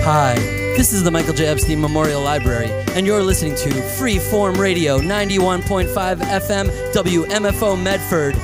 Hi, this is the Michael J. Epstein Memorial Library, and you're listening to Freeform Radio 91.5 FM WMFO Medford.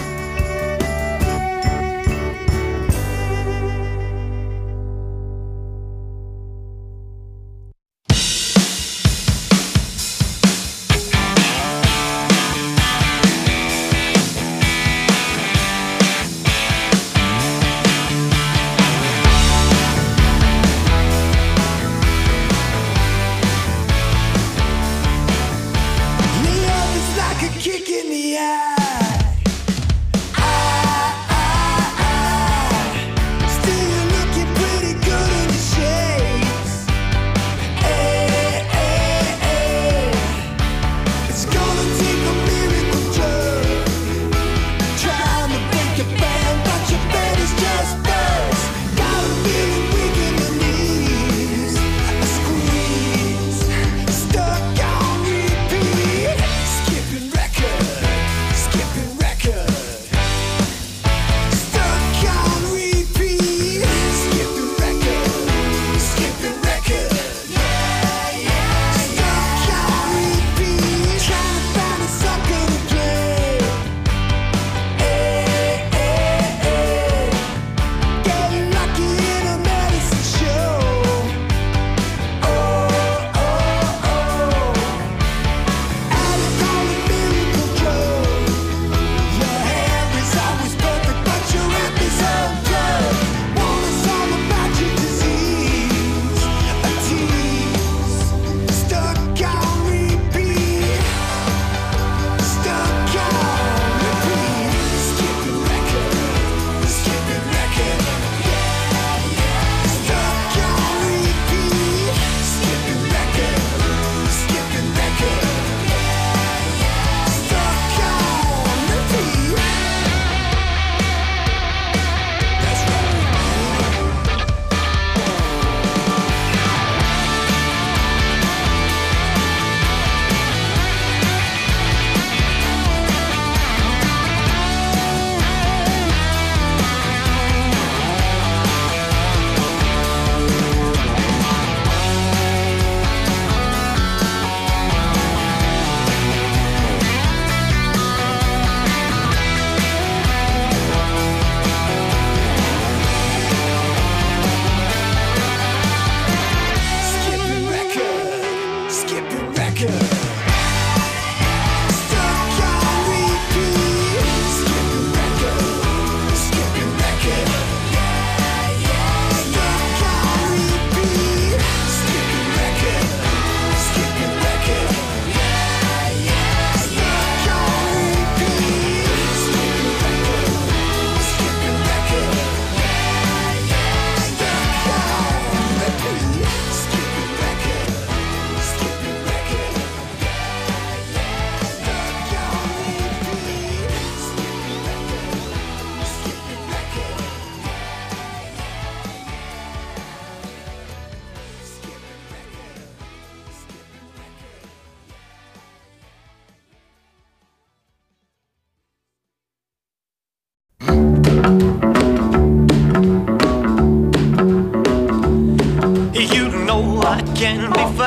Can be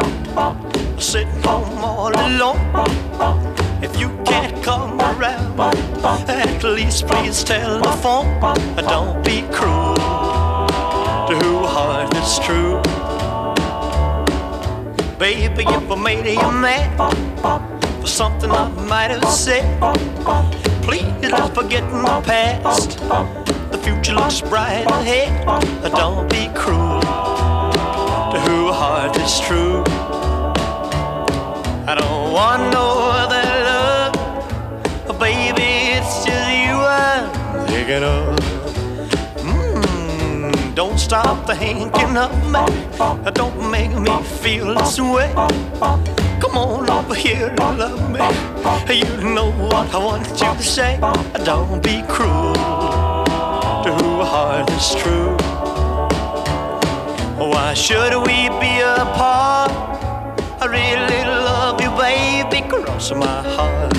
found sitting home all alone. If you can't come around, at least please telephone. Don't be cruel to who heart is true. Baby, if I made you mad for something I might have said, please let's forget my past. The future looks bright ahead. Don't be cruel to who heart is true. I don't want no other love, baby, it's just you I'm thinking of. Don't stop thinking of me, don't make me feel this way. Come on over here and love me, you know what I want you to say. Don't be cruel to who heart is true. Why should we be apart? I really love you, baby, cross my heart.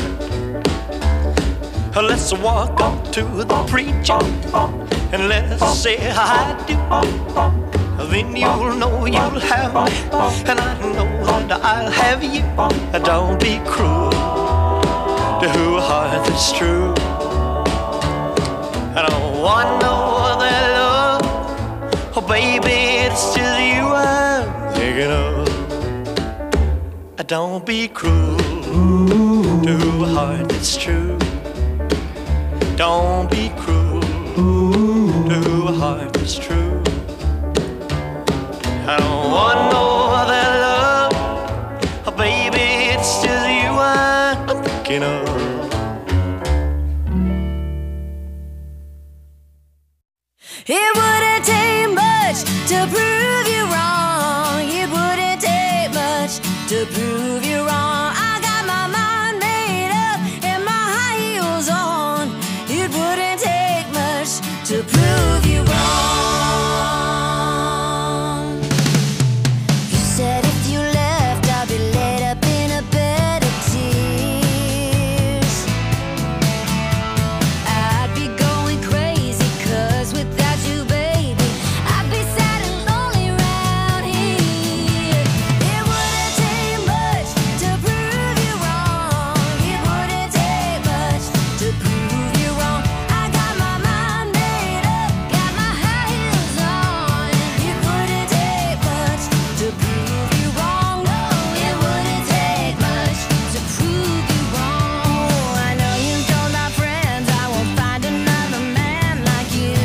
Let's walk up to the preacher and let's say I do. then you'll know you'll have me, and I know that I'll have you. Don't be cruel to a heart that's true. I don't want no other love. Oh baby, it's just you I'm thinking of. Don't be cruel to a heart that's true. Don't be cruel to a heart that's true. I don't want no other love. Oh baby, it's just you I'm thinking of. It wouldn't take much to prove you wrong. It wouldn't take much to prove you wrong. I got my mind made up and my high heels on. It wouldn't take much to prove you wrong. You said if you left, I'd be laid up in a bed of tears. I'd be going crazy, 'cause without you, baby, I'd be sad and lonely round here. It wouldn't take much to prove you wrong. It wouldn't take much to prove you wrong. I got my mind made up, got my high heels on. It wouldn't take much to prove you wrong. No, it wouldn't take much to prove you wrong. I know you told my friends I won't find another man like you.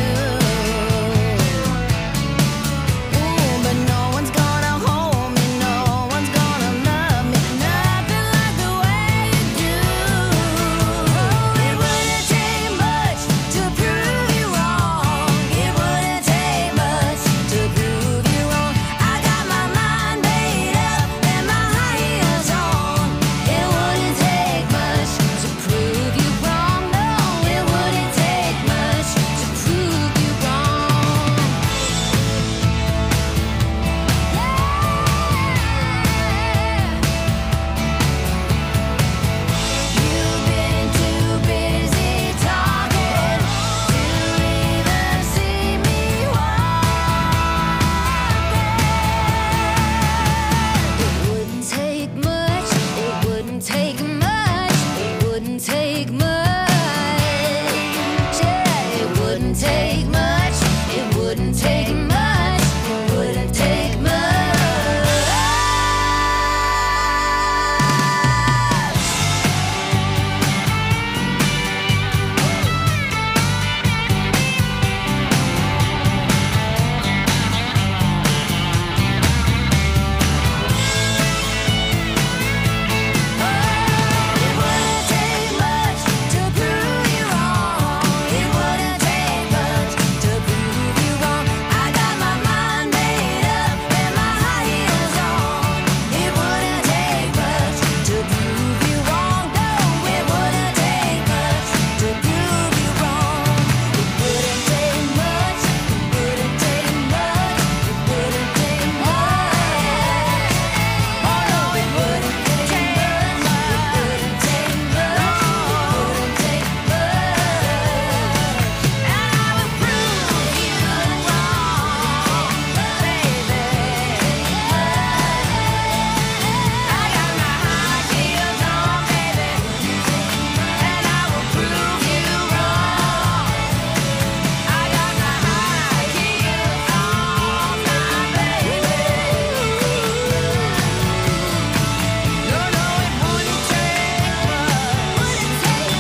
Ooh, but no one's gonna hold me, no one's gonna love me, nothing like the way you do. Oh, it wouldn't take much to prove you wrong. It wouldn't take much to prove you wrong. I got my mind made up and my high heels on. It wouldn't take much to prove you wrong. No, it wouldn't take much to prove you wrong. You've been too busy talking to even see me walking. It wouldn't take much, it wouldn't take much, it wouldn't take much. Yeah, it wouldn't take much, it wouldn't take much, it wouldn't take much. It wouldn't take much to prove you wrong. It wouldn't take much to prove you wrong. I got my mind made up and my high heels on. It wouldn't take much to prove you wrong. No, it wouldn't take much to prove you wrong. It wouldn't take much. It wouldn't take much. It wouldn't take much. Oh no, it wouldn't take much. It wouldn't take much. It wouldn't take much. And I would prove you wrong, baby. I got my high heels on, baby, and I will prove you wrong. I got my high heels on, my baby. No, no, it wouldn't take much. Wouldn't take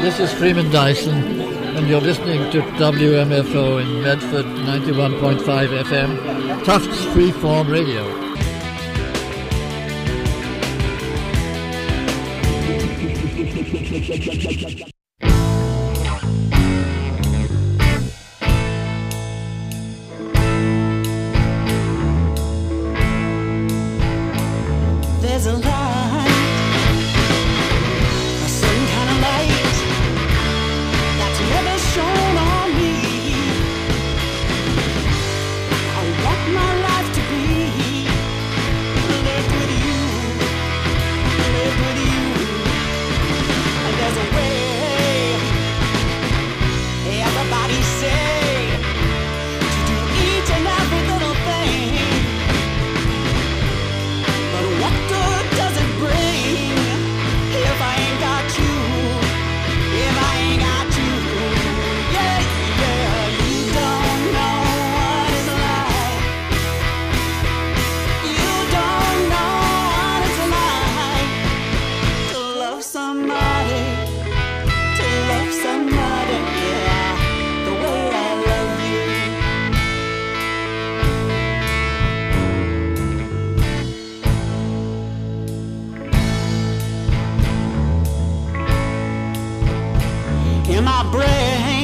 This is Freeman Dyson, and you're listening to WMFO in Medford, 91.5 FM, Tufts Freeform Radio. There's a light, a certain kind of light that's never shone on me. I want my life to be lived with you, lived with you. And there's a way, everybody say, to do each and every little thing. But what good does it bring if I ain't got you? If I ain't got you, yeah, yeah. You don't know what it's like. You don't know what it's like to love somebody, yeah, the way I love you. In my brain,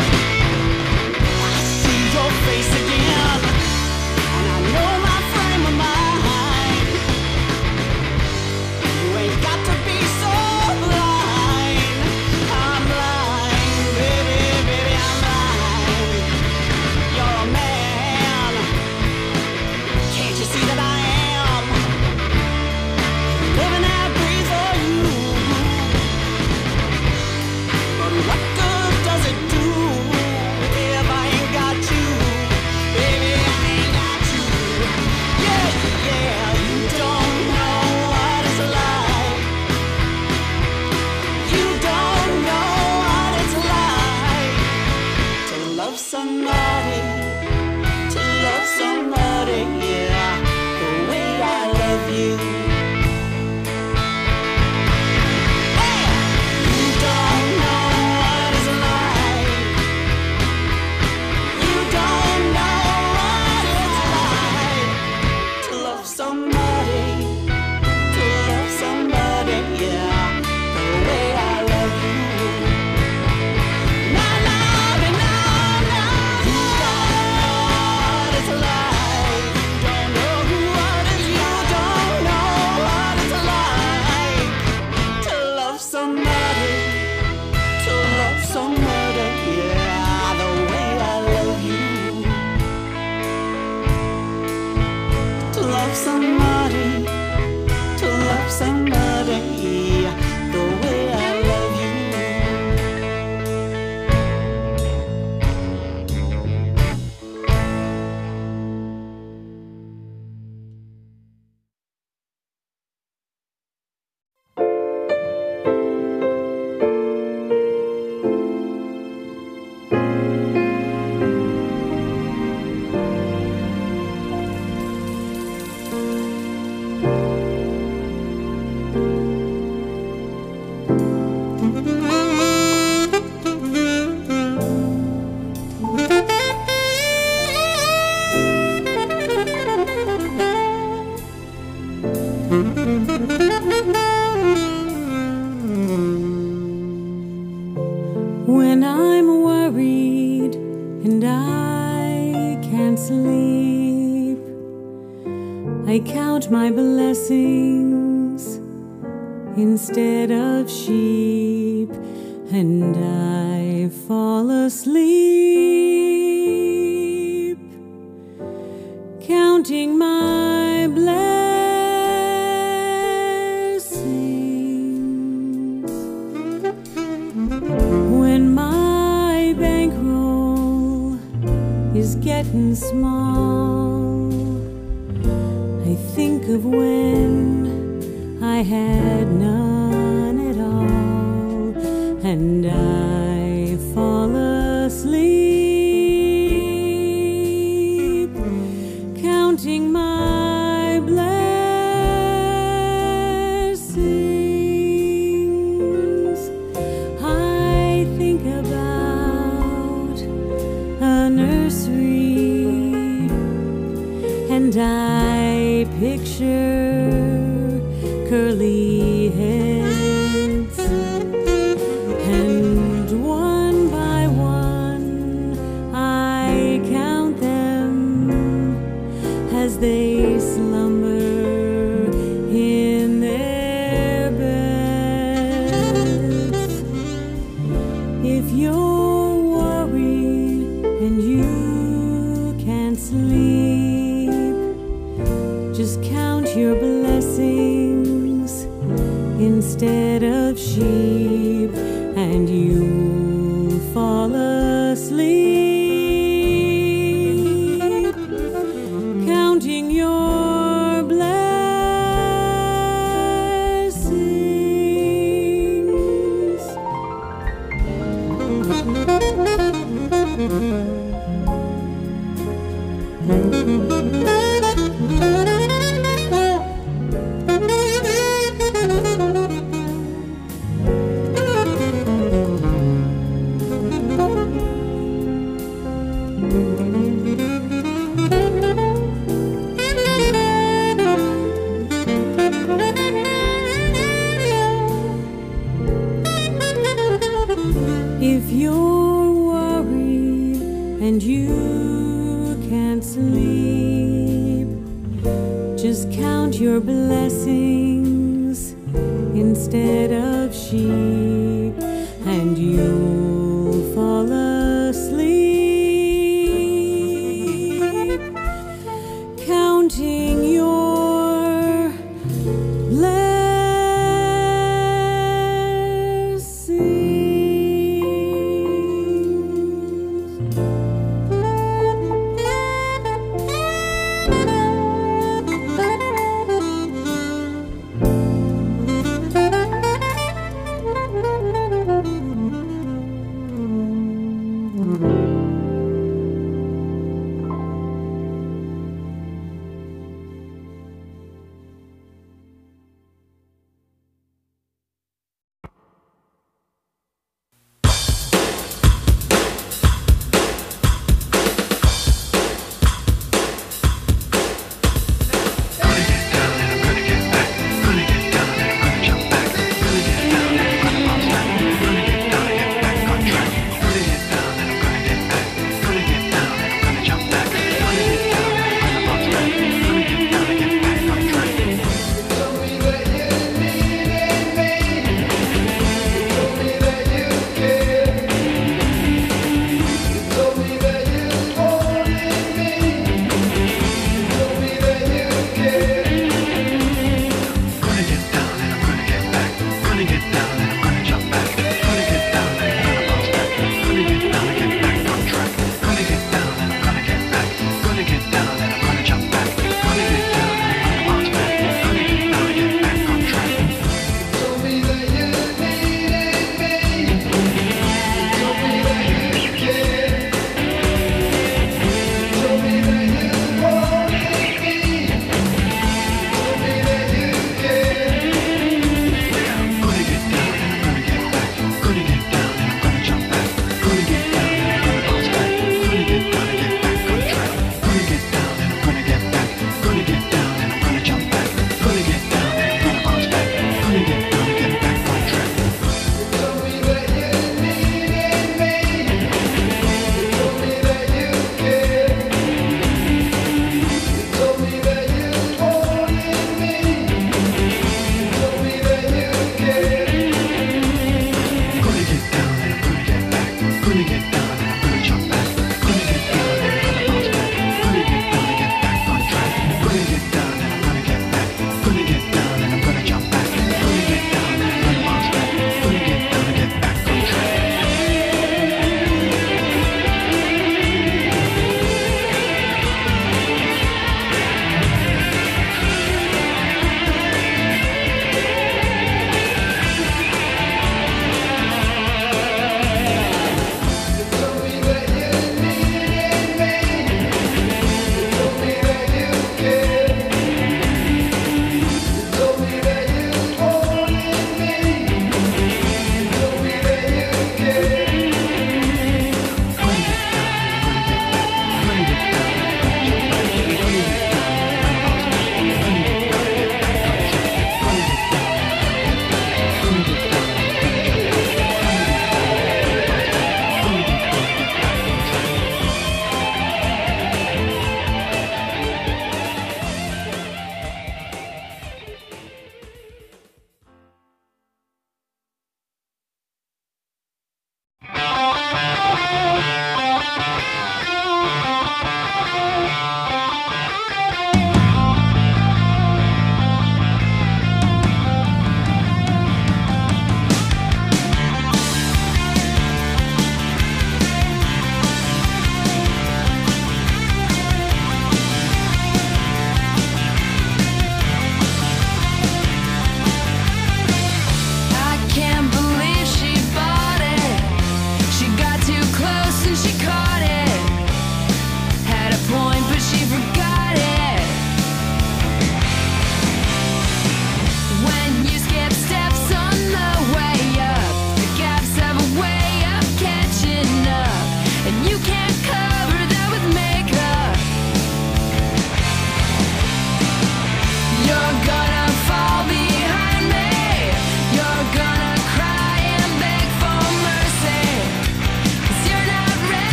I see your face again, and I know my frame of mind. You ain't got to be so blind. I'm blind, baby, baby, I'm blind. You're a man, can't you see that I am living and breathe for you? But what good does it do if I ain't got you? Baby, I ain't got you. Yeah, yeah, you don't know what it's like. You don't know what it's like to love somebody, yeah, the way I love you. You don't know what it's like. You don't know what it's like to love somebody, yeah, the way I love you. Now, love it, now. You don't know what it's like. Don't know what it's. You don't know what it's like to love somebody, yeah, the way I love you. To love somebody, the way I love you. When I'm worried and I can't sleep, I count my blessings instead of sheep, and I fall asleep, counting my blessings. When my bankroll is getting small, I think of when I had none at all, and I fall asleep, counting my blessings. I curly heads, and one by one I count them as they slumber in their beds. If you're worried and you can't sleep, just count your blessings instead of sheep, and you'll fall asleep. Counting your blessings. If you're worried and you can't sleep, just count your blessings instead of sheep, and you'll fall asleep. Counting your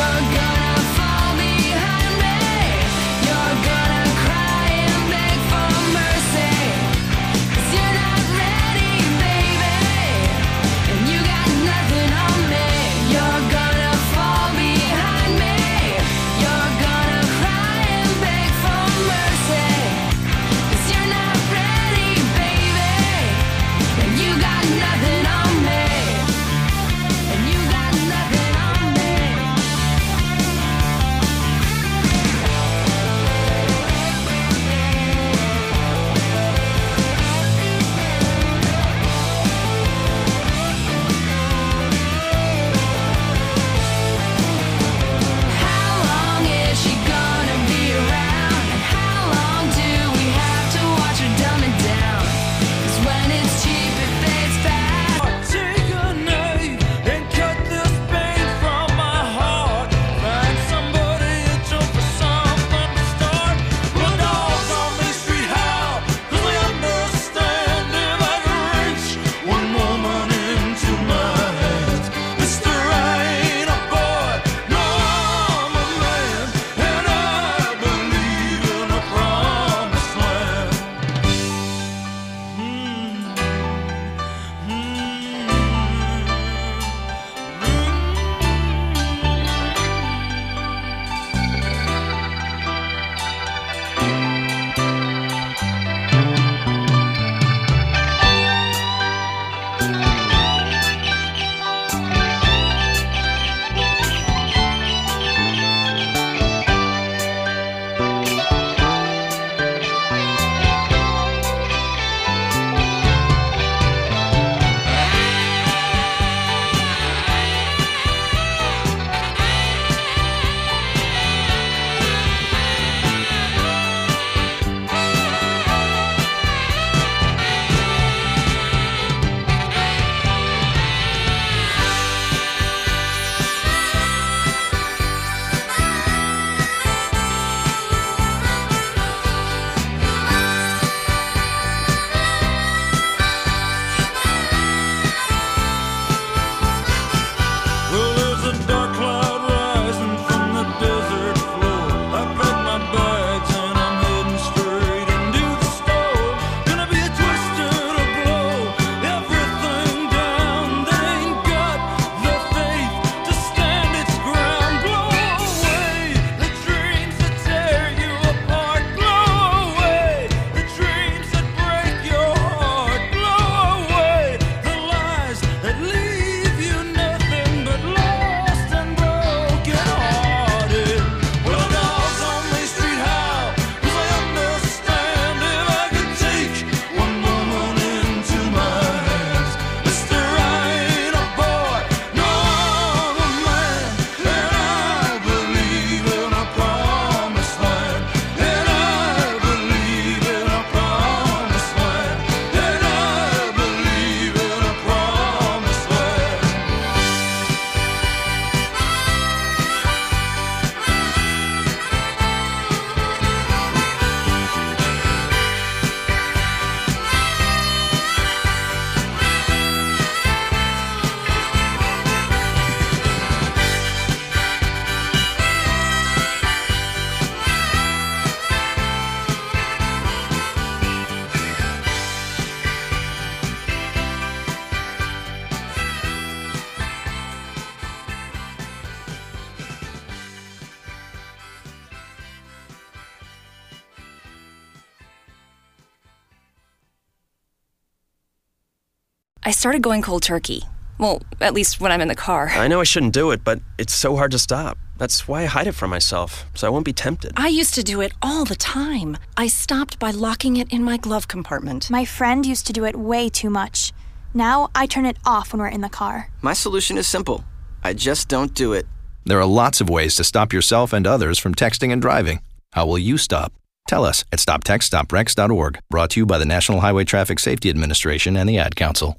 I started going cold turkey. Well, at least when I'm in the car. I know I shouldn't do it, but it's so hard to stop. That's why I hide it from myself, so I won't be tempted. I used to do it all the time. I stopped by locking it in my glove compartment. My friend used to do it way too much. Now I turn it off when we're in the car. My solution is simple. I just don't do it. There are lots of ways to stop yourself and others from texting and driving. How will you stop? Tell us at stoptextstoprex.org. Brought to you by the National Highway Traffic Safety Administration and the Ad Council.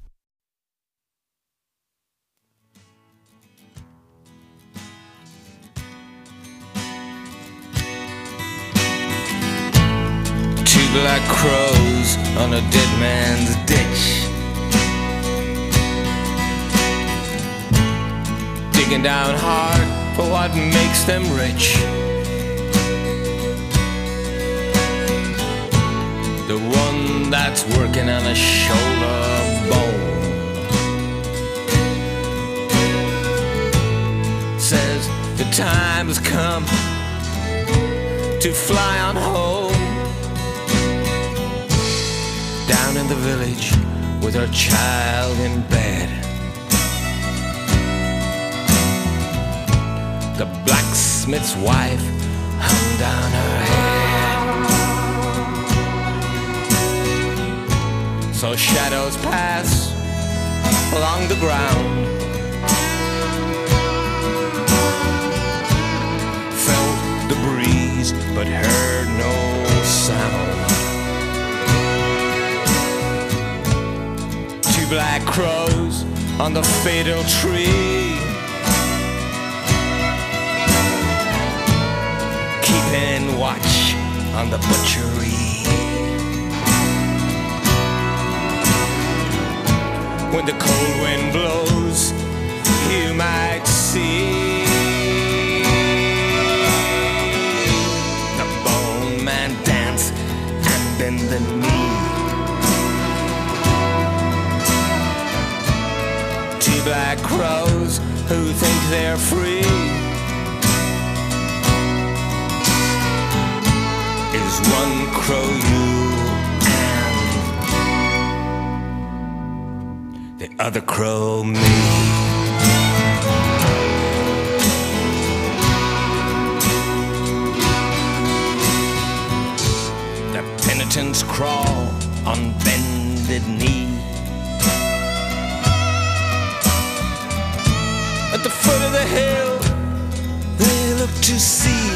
Two black crows on a dead man's ditch, digging down hard for what makes them rich. The one that's working on a shoulder bone says the time has come to fly on home. Down in the village with her child in bed, the blacksmith's wife hung down her head. So shadows pass along the ground, felt the breeze but heard no sound. Two black crows on the fatal tree, keeping watch on the butchery. When the cold wind blows, you might see the bone man dance and bend the knee. Two black crows who think they're free is one crow you and the other crow me. The penitents crawl on bended knee. At the foot of the hill they look to see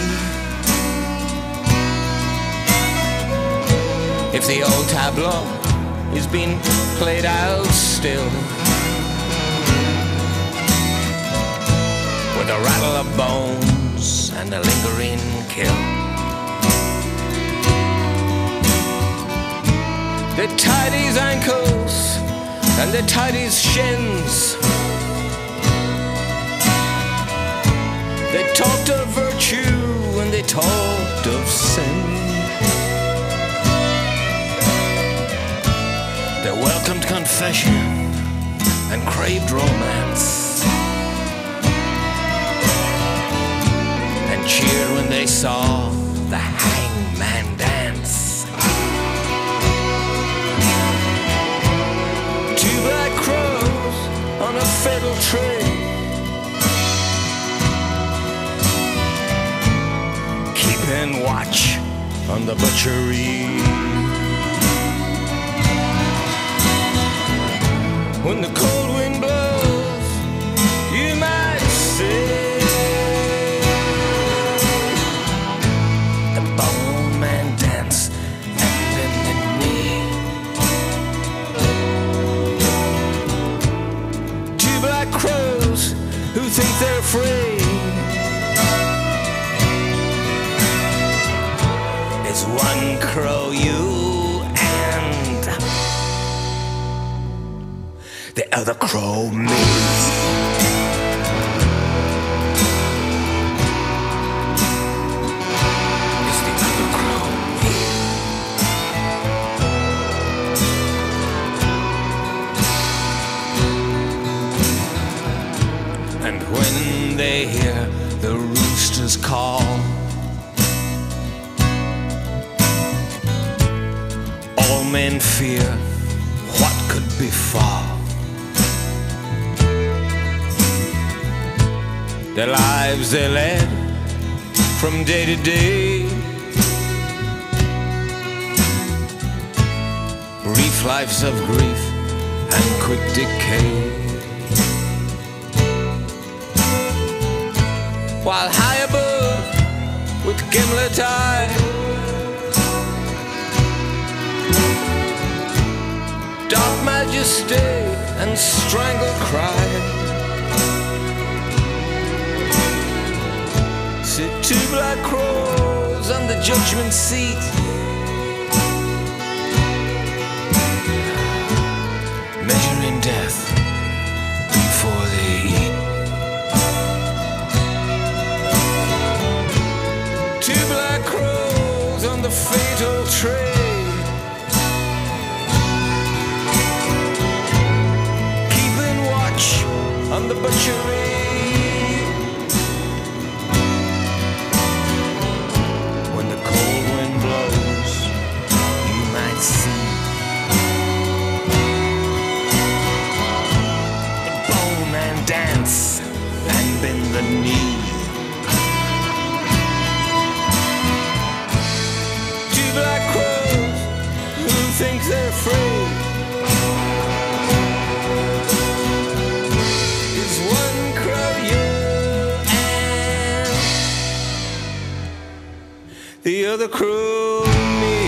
if the old tableau is being played out still, with a rattle of bones and a lingering kill. They tied his ankles and they tied his shins. They talked of virtue and they talked of sin. They welcomed confession and craved romance, and cheered when they saw the hangman dance. Two black crows on a fatal tree, keeping watch on the butchery. When the cold wind blows, you might see the bone man dance and bend the knee. Two black crows who think they're free is one crow you and the other crow me. It's the other crow me. And when they hear the roosters call, all men fear what could befall. The lives they led from day to day, brief lives of grief and quick decay. While high above with gimlet eye, dark majesty and strangled cry, sit two black crows on the judgment seat, measuring death before they eat. fatal trade, keeping watch on the butchery. When the cold wind blows, you might see the bowman dance and bend the knee. Two black crows who think they're free is one crow you and the other crow me.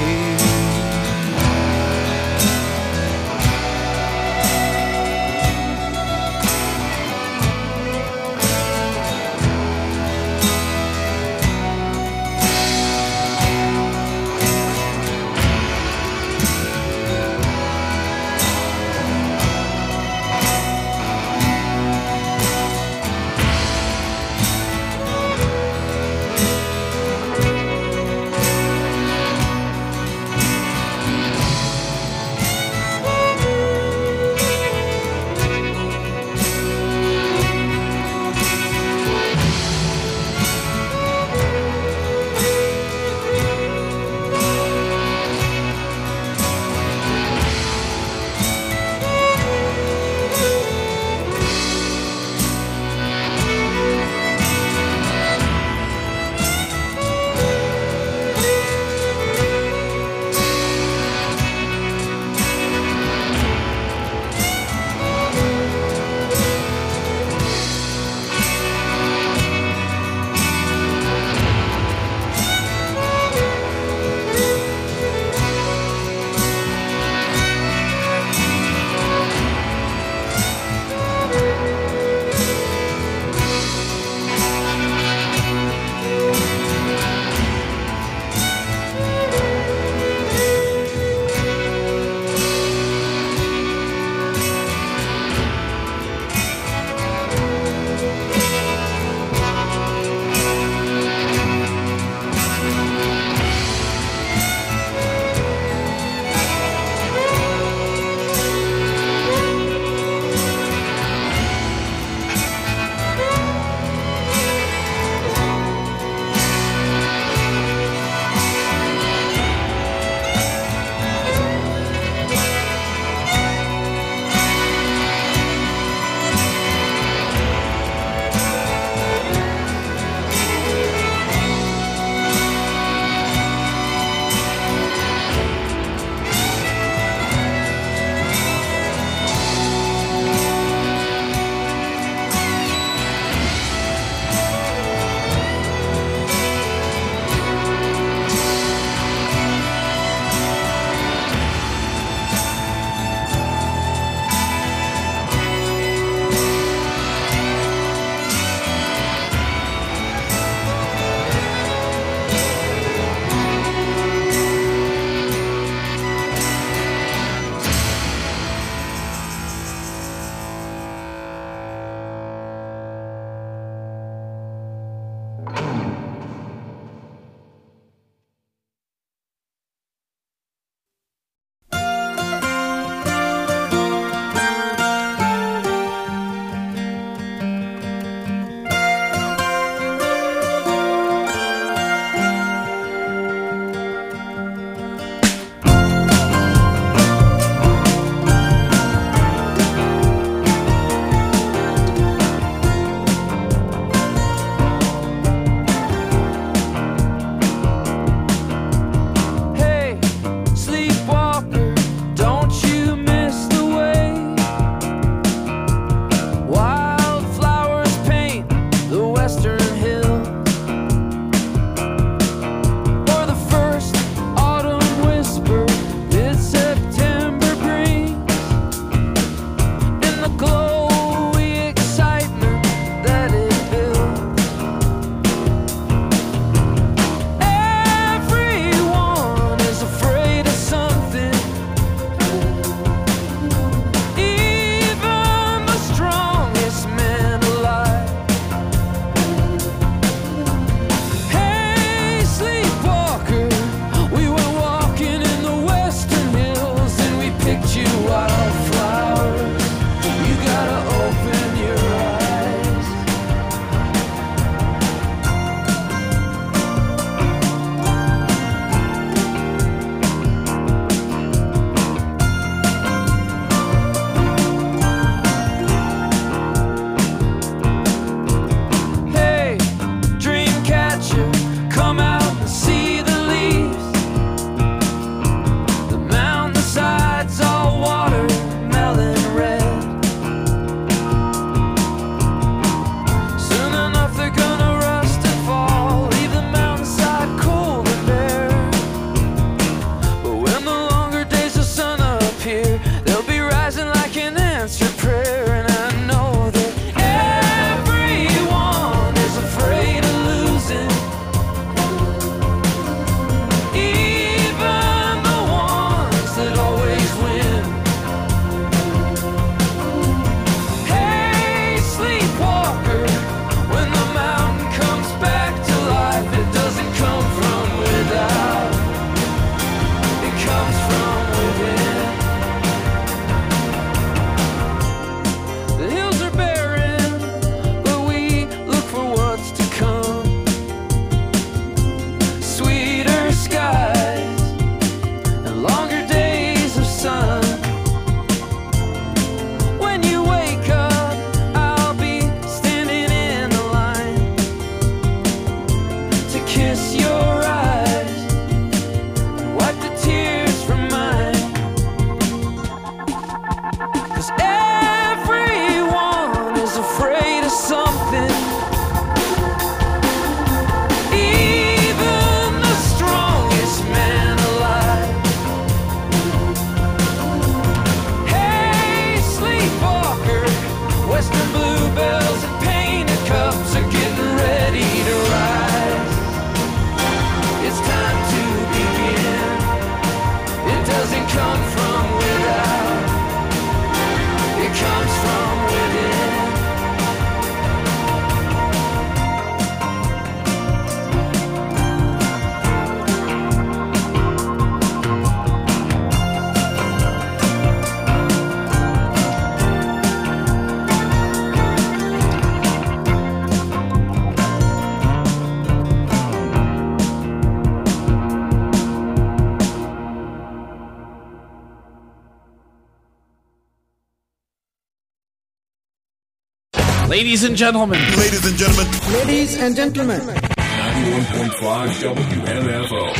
Ladies and gentlemen. Ladies and gentlemen. Ladies and gentlemen. 91.5 WMFO.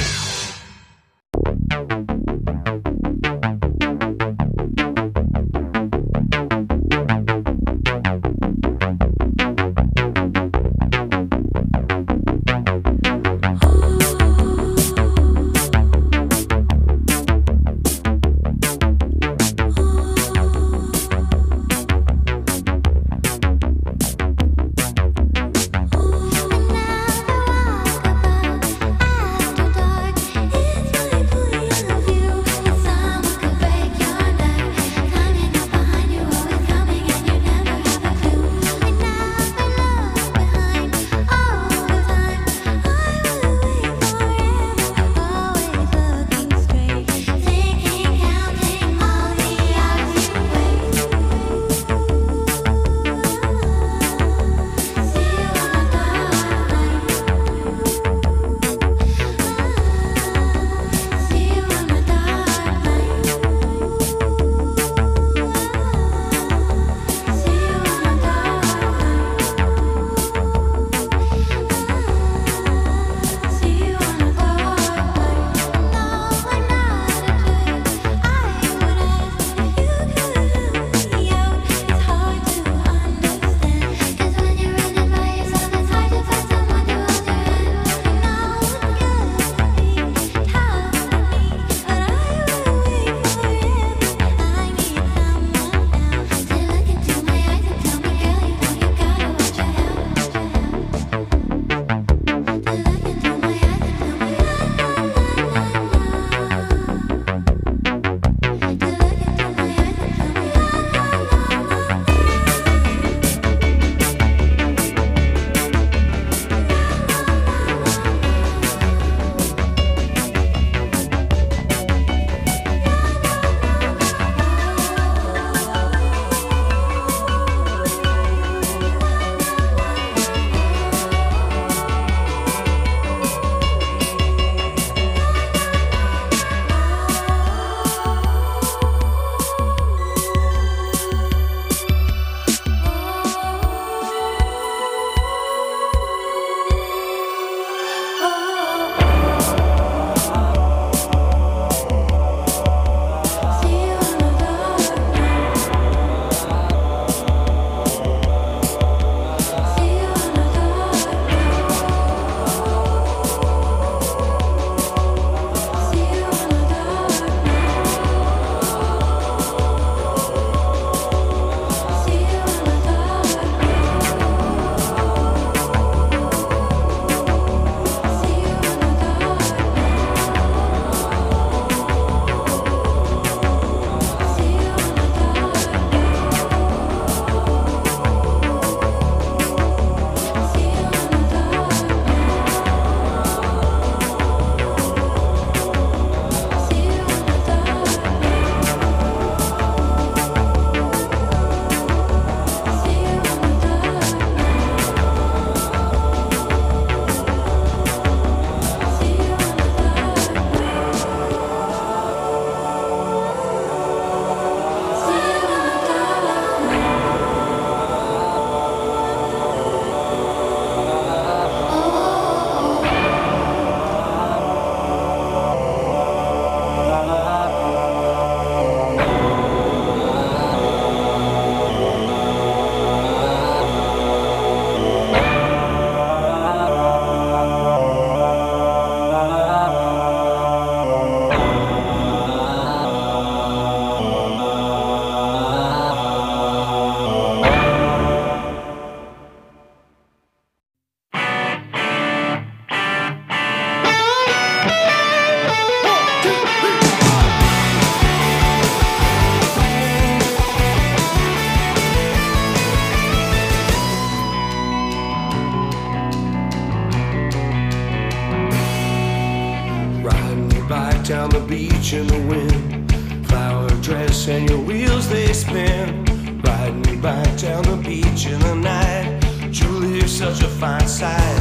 down the beach in the wind. Flower dress and your wheels they spin. Riding me back down the beach in the night. Julie, you're such a fine sight.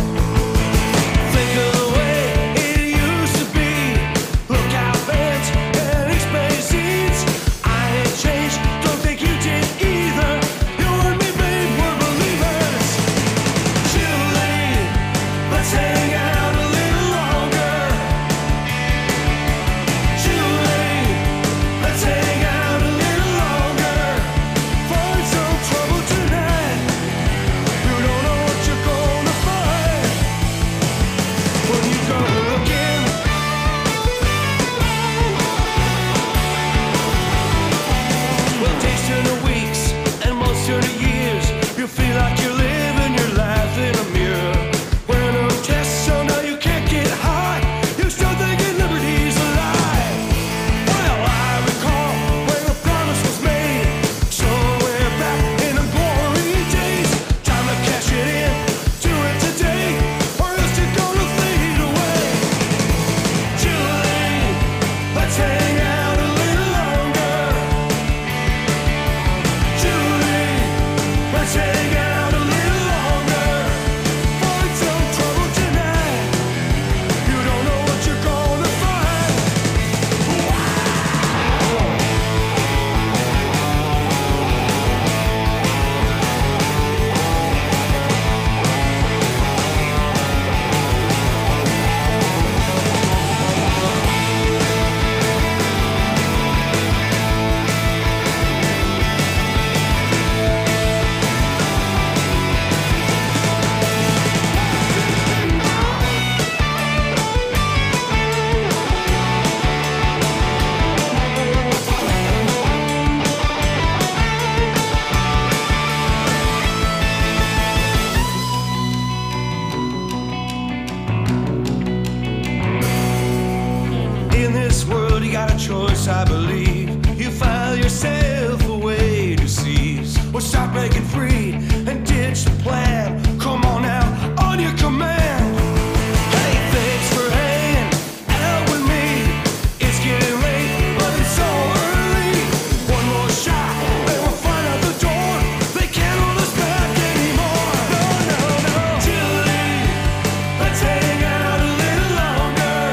Think of the way it used to be. Look out, vents and expensive seats. I ain't changed, don't think you did either. You and me, babe, we're believers. choice, I believe. You file yourself away to seize or stop breaking free and ditch the plan. Come on now, on your command. Hey, thanks for hanging out with me. It's getting late, but it's so early. One more shot, and we'll find out the door. They can't hold us back anymore. No, no, no. Julie, let's hang out a little longer.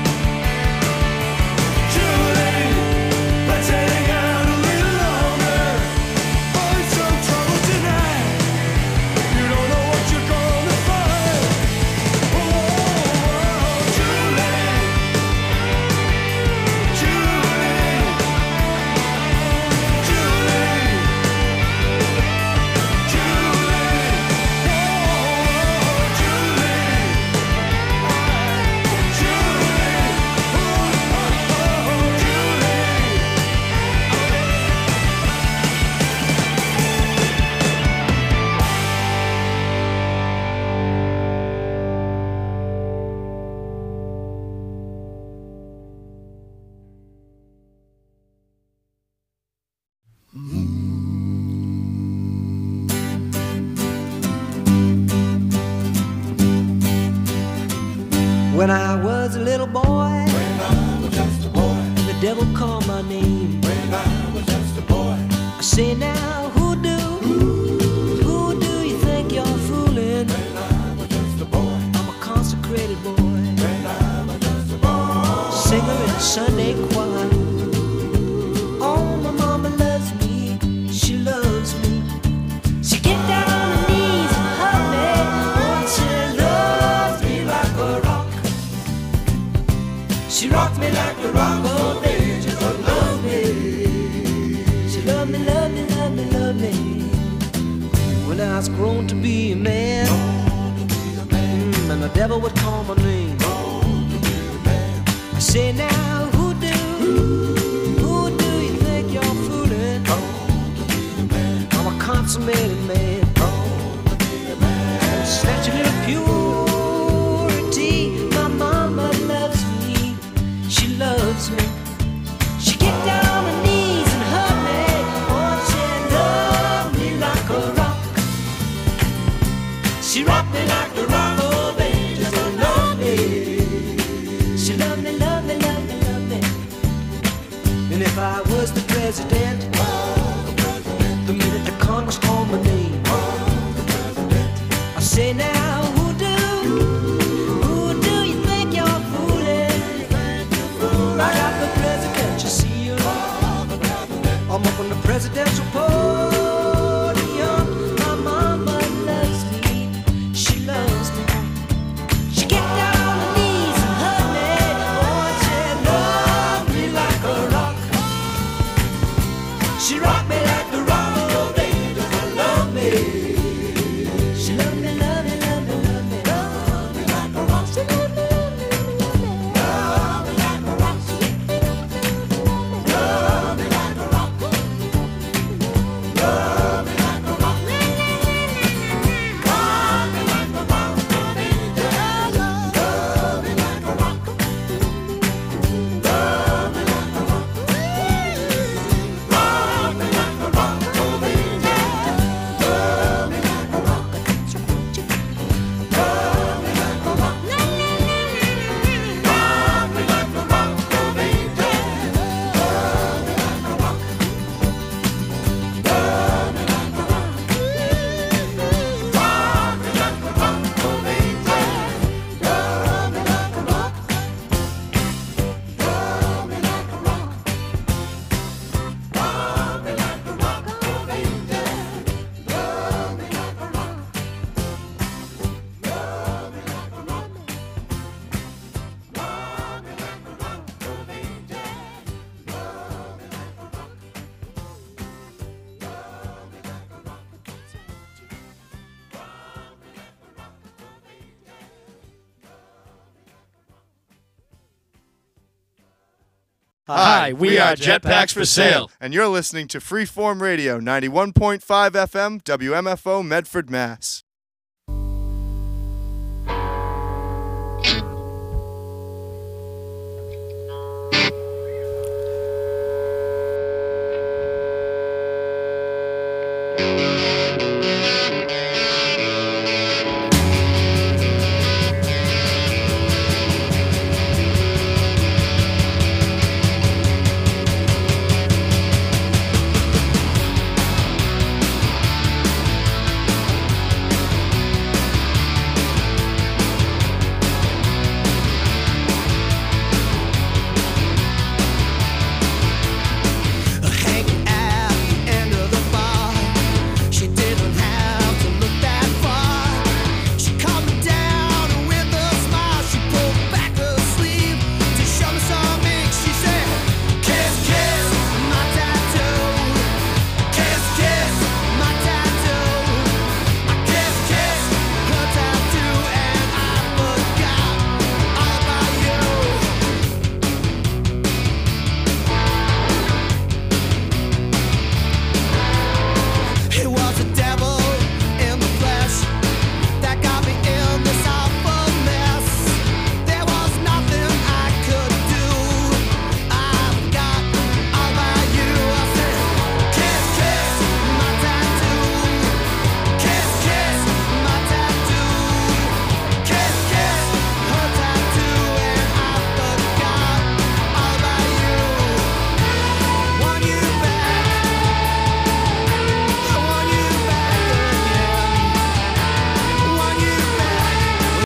Julie, let's hang out a little longer. Find some trouble tonight. You don't know what you're gonna find. Oh, Julie, Julie, Julie, When I was a little boy, the devil called my name. I say now, who do you think you're fooling? I'm a consecrated boy, singer in a Sunday choir. Oh, my mama loves me, she loves me. She get down on her knees and hug me. Oh, she loves me like a rock. She rocked me like a rock, oh baby, just love me. She loved me, loved me, loved me, loved me. When I was grown to be a man, and the devil would call my name. I say now, who do you think you're fooling? I'm a consummated man. Snatch a little purity. My mama loves me. She loves me. She get down on her knees and hug me. Oh, she loved me like a rock. She rocked me like a rock. Oh, baby, just love me. She loved me, loved me, loved me, loved me. And if I was the president, the minute the Congress called my name, I say now, who do you think you're fooling? I got the presidential seal. I'm up on the presidential podium. My mama loves me. She loves me. She get down on her knees and hug me. Oh, she loved me like a rock. She rocked me like a rock. Oh, baby, just love me. She loved me, loved me, loved me, loved me. Love me like a rock. She loved me, loved me, loved me, love me like a rock. Love me like a rock. Love me like a rock. Rock me like a rock, baby. Love me like a rock. Love me like a rock. Rock me like a rock, oh baby. Love me like a rock. Love me like a rock. Rock me like a rock, oh baby. Love me like a rock. Love me like a rock. Rock me like a rock, oh baby. Love me like a rock. Love me like a rock. Rock me like a rock, oh baby. Love me like a rock. Love me like a rock. Love me like a rock, oh baby. Love me like a rock. Love me like a rock. Hi, we are Jetpacks for Sale, and you're listening to Freeform Radio 91.5 FM, WMFO, Medford, Mass.